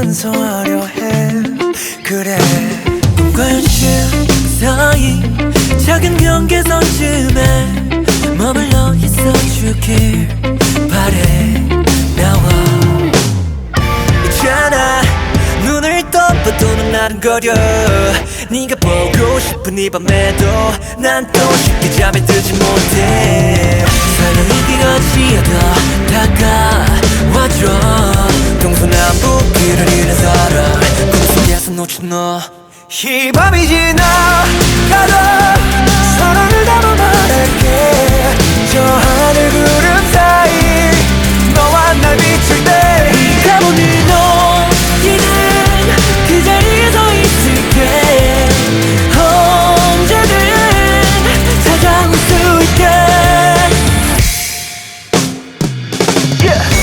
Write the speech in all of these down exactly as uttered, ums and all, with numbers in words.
완성하려 해. 그래 꿈과 현실 사이 작은 경계선쯤에 머물러 있어주길 바래. 나와 있잖아 눈을 떠봐도 넌 나른거려. 네가 보고 싶은 이 밤에도 난 또 쉽게 잠에 들지 못해. 설레이기가 지어도 다가와줘. 동서남북길을 잃은 사람 꿈속에서 놓친 너. 이 밤이 지나가도 사랑을 담아 말할게. 저 하늘 구름 사이 너와 날 비출 때 네가 보는 너희는 그 자리에 서 있을게. 언제든 찾아올 수 있게. yeah.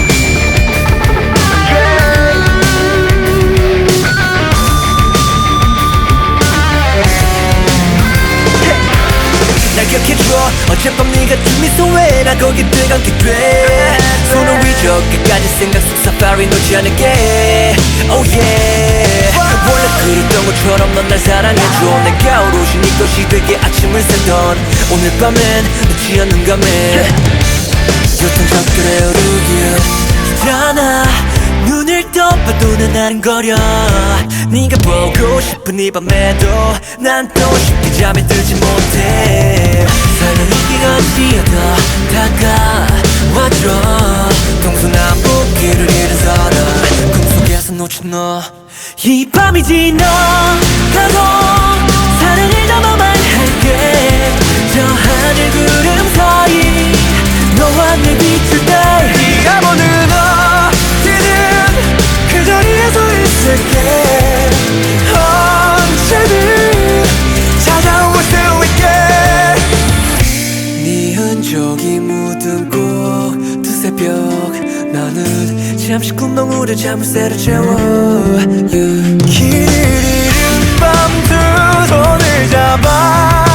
날 기억해줘. 어젯밤 네가 준 미소에 난 거기 들어가게 돼. 손을 위적 끝까지 생각 속 사파리 놓지 않을게. Oh yeah. 원래 그랬던 것처럼 넌 날 사랑해줘. 내가 오롯이 네 것이 되게 아침을 새던 오늘 밤엔 늦지 않는 감에 교통정결에 오르길 있잖아. 눈을 떠봐도 난 나른거려. 네가 보고 싶은 이 밤에도 난 또 쉽게 잠에 들지 못해. 설레이기가 지어도 다가와줘. 동서남북길을 잃은 사람 꿈속에서 놓친 너. 이 밤이 지나가도 사랑을 담아 말할게. 저 하늘 구름 사이 너와 날 비출 때 네가 보는 어디든 그 자리에 서 있을게. 언제든 찾아올 수 있게. 네 흔적이 묻은 꼭 두세 벽 나는 잠시 꿈덩이로 잠을 채워. yeah. 길 잃은 밤 두 손을 잡아